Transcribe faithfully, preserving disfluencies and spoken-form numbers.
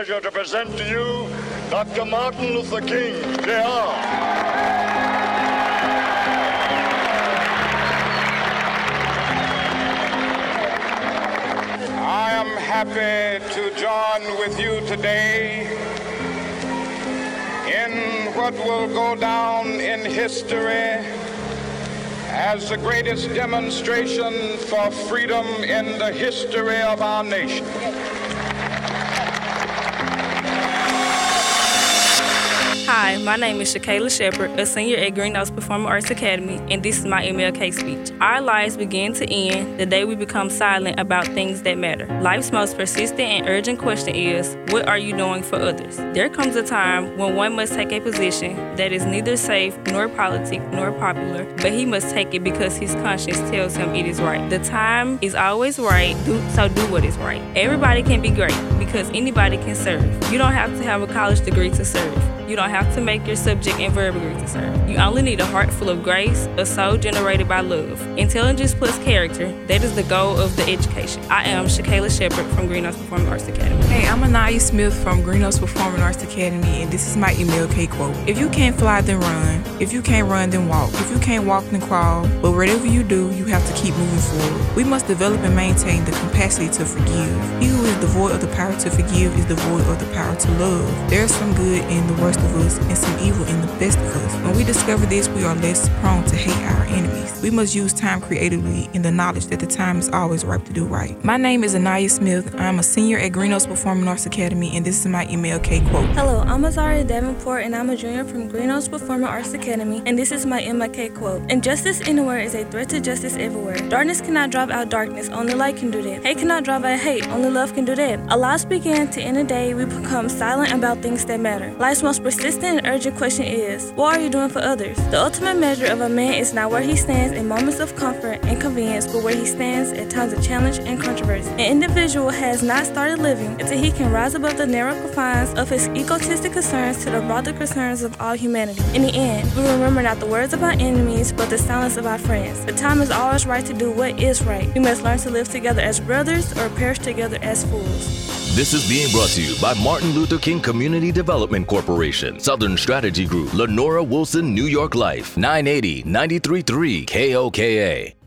pleasure to present to you Doctor Martin Luther King, J R I am happy to join with you today in what will go down in history as the greatest demonstration for freedom in the history of our nation. Hi, my name is Shakayla Shepard, a senior at Greenhouse Performing Arts Academy, and this is my M L K speech. Our lives begin to end the day we become silent about things that matter. Life's most persistent and urgent question is, what are you doing for others? There comes a time when one must take a position that is neither safe nor politic nor popular, but he must take it because his conscience tells him it is right. The time is always right, do, so do what is right. Everybody can be great because anybody can serve. You don't have to have a college degree to serve. You don't have to make your subject and verb agree to serve. You only need a heart full of grace, a soul generated by love. Intelligence plus character, that is the goal of the education. I am Shakayla Shepard from Greenhouse Performing Arts Academy. Hey, I'm Anaya Smith from Greenhouse Performing Arts Academy, and this is my M L K quote. If you can't fly, then run. If you can't run, then walk. If you can't walk, then crawl. But whatever you do, you have to keep moving forward. We must develop and maintain the capacity to forgive. He who is devoid of the power to forgive is devoid of the power to love. There is some good in the worst of us and some evil in the best of us. When we discover this, we are less prone to hate our enemies. We must use time creatively in the knowledge that the time is always ripe to do right. My name is Anaya Smith. I'm a senior at Greenhouse Performing Arts Academy, and this is my M L K quote. Hello, I'm Azaria Davenport, and I'm a junior from Greenhouse Performing Arts Academy, and this is my M L K quote. Injustice anywhere is a threat to justice everywhere. Darkness cannot drive out darkness, only light can do that. Hate cannot drive out hate, only love can do that. Our lives begin to end the day we become silent about things that matter. Life's most persistent and urgent question is, what are you doing for others? The ultimate measure of a man is not where he stands in moments of comfort and convenience, but where he stands at times of challenge and controversy. An individual has not started living until he can rise above the narrow confines of his egotistic concerns to the broader concerns of all humanity. In the end, we remember not the words of our enemies, but the silence of our friends. The time is always right to do what is right. We must learn to live together as brothers or perish together as fools. This is being brought to you by Martin Luther King Community Development Corporation, Southern Strategy Group, Lenora Wilson, New York Life, nine eighty, ninety-three point three K O K A.